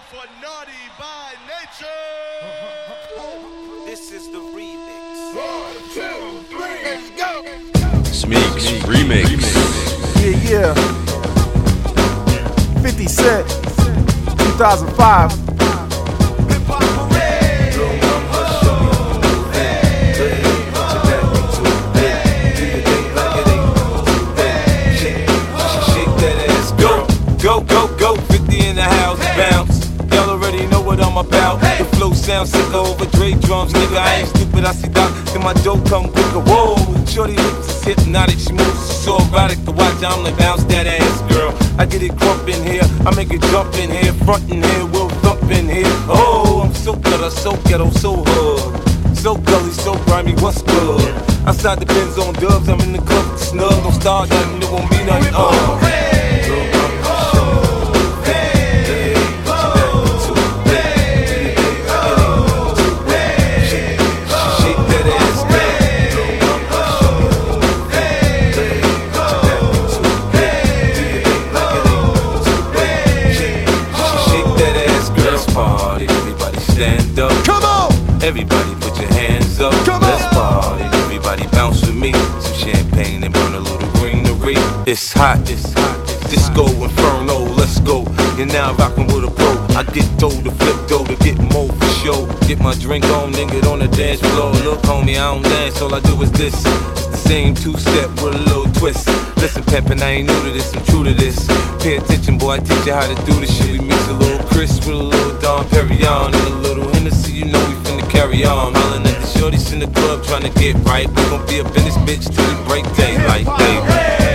for Naughty by Nature. This is the remix. 1, 2, 3, let's go. Smeeks remix. Yeah. 50 Cent, 2005. Go, 50 in the house, bounce. Y'all already know what I'm about. The flow sounds sicker over Dre drums, nigga. I ain't stupid, I see Doc, and my dope come quicker. Whoa, shorty hips is hypnotic, she moves so erotic to watch. I'm like, bounce that ass, girl. I get it crump in here, I make it jump in here, front in here, we'll thump in here. Oh, I'm so gutter, so ghetto, so hood. So gully, so grimy, what's good? Outside the Benz on dubs, I'm in the club with the snug. Don't start nothing, it won't be nothing. Stand up. Come on! Everybody put your hands up. Come Let's on! party. Everybody bounce with me. Some champagne and burn a little greenery. It's hot. Disco Inferno, let's go. You're now rockin' with a pro. I get dough to flip dough to get more for show. Get my drink on, then get on the dance floor. Look, homie, I don't dance, all I do is this. It's the same two-step with a little twist. Listen, pimpin', I ain't new to this, I'm true to this. Pay attention, boy, I teach you how to do this shit. We mix a little Chris with a little Dom Perignon and a little Hennessy, you know we finna carry on. Hollin' at the shorties in the club tryna get right. We gon' be up in this bitch till we break daylight, baby.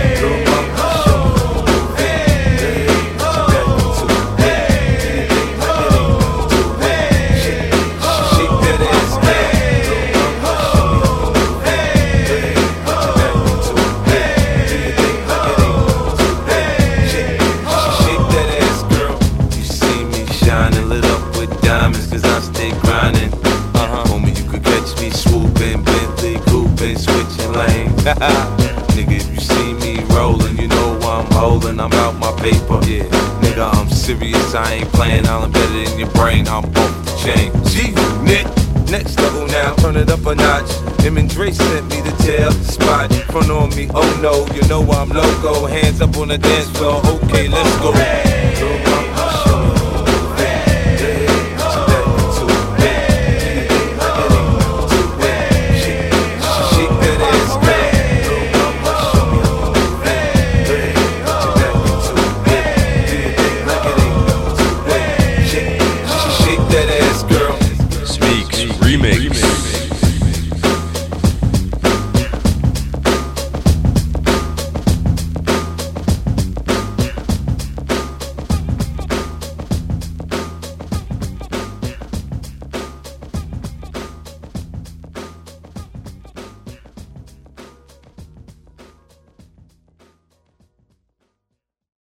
Cause I stay grinding. Homie, you could catch me swooping, Bentley, cooping, switching lanes. Nigga, if you see me rolling, you know I'm holding. I'm out my paper. Yeah, nigga, I'm serious. I ain't playing. I'm embedded in your brain. I'm off the chain. G-Unit. Next level now, turn it up a notch. Him and Dre sent me the tail spot. Front on me, oh no, you know I'm loco. Hands up on the dance floor. Okay, let's go.